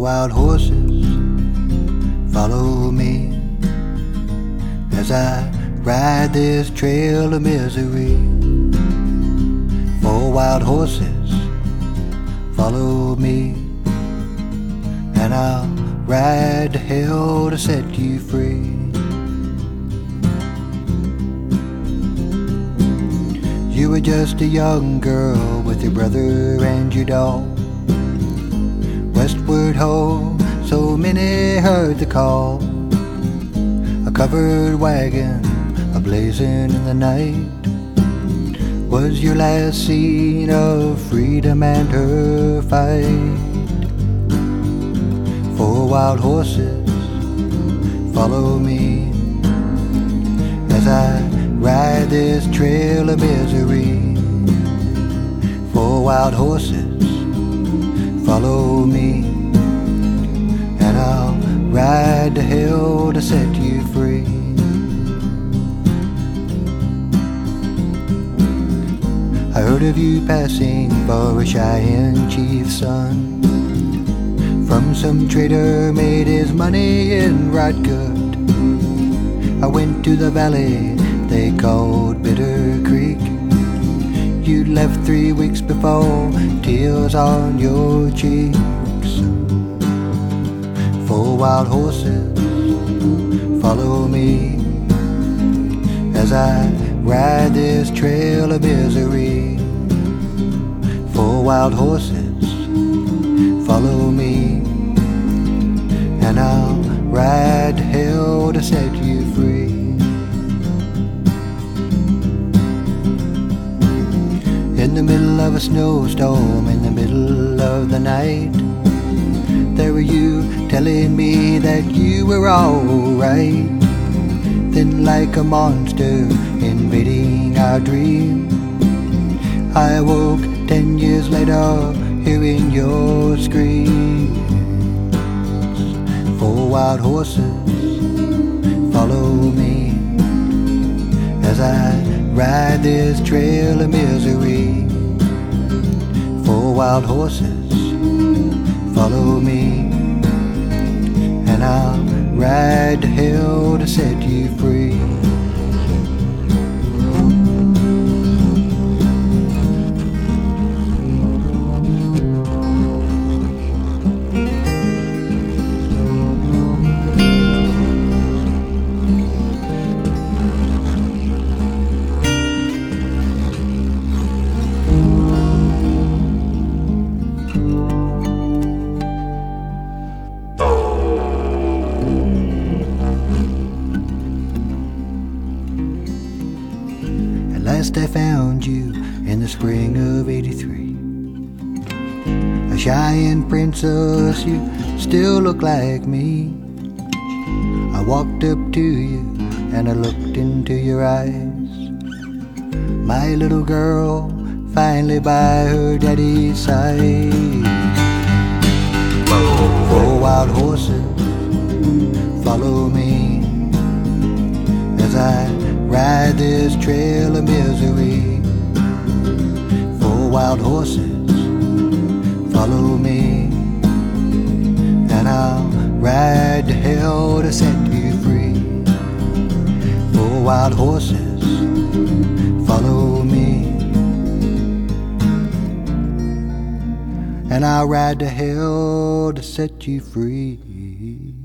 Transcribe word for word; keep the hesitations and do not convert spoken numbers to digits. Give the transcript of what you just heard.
wild horses, follow me as I ride this trail of misery. Four wild horses, follow me, and I'll ride to hell to set you free. You were just a young girl with your brother and your doll. Westward ho, so many heard the call. A covered wagon, a-blazing in the night, was your last scene of freedom and her fight. Four wild horses, follow me as I ride this trail of misery. Four wild horses, follow me, and I'll ride to hell to set you free. I heard of you passing for a Cheyenne chief's son, from some trader made his money in Rodgut. I went to the valley they called Bitter Creek. You'd left three weeks before, tears on your cheeks. Four wild horses, follow me as I ride this trail of misery. Four wild horses, follow me, and I'll ride to hell to set you free. In the middle of a snowstorm, in the middle of the night, there were you telling me that you were alright. Then like a monster invading our dream, I woke ten years later hearing your screams. Four wild horses, follow me as I ride this trail of misery. Four wild horses, follow me, and I'll ride to hell to set you free. Last I found you in the spring of eighty-three, a Cheyenne princess, you still look like me. I walked up to you and I looked into your eyes, my little girl, finally by her daddy's side. Four wild horses, follow me as I ride this trail of misery. Four wild horses, follow me, and I'll ride to hell to set you free. Four wild horses, follow me, and I'll ride to hell to set you free.